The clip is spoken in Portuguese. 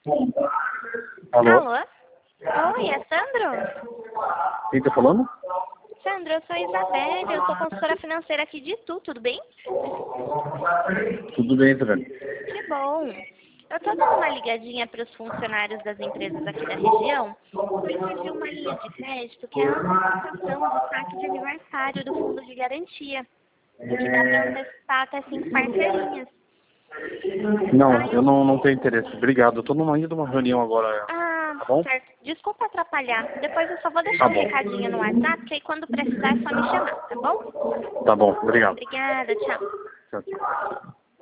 Alô? Alô? Oi, é Sandro? Quem tá falando? Sandro, eu sou a Isabelle, eu sou consultora financeira aqui de Itu, tudo bem? Tudo bem, Isabel? Que bom. Eu tô dando uma ligadinha para os funcionários das empresas aqui da região, porque surgiu uma linha de crédito que é a antecipação do saque de aniversário do fundo de garantia, que dá para antecipar até 5 parcelinhas. Não, eu não tenho interesse. Obrigado. Eu tô ainda numa reunião agora, Ah, tá bom? certo. Desculpa atrapalhar. Depois eu só vou deixar Tá um bom. recadinho no WhatsApp, que aí quando precisar é só me chamar, tá bom? Tá bom, obrigado. Obrigada, tchau. Tchau, tchau.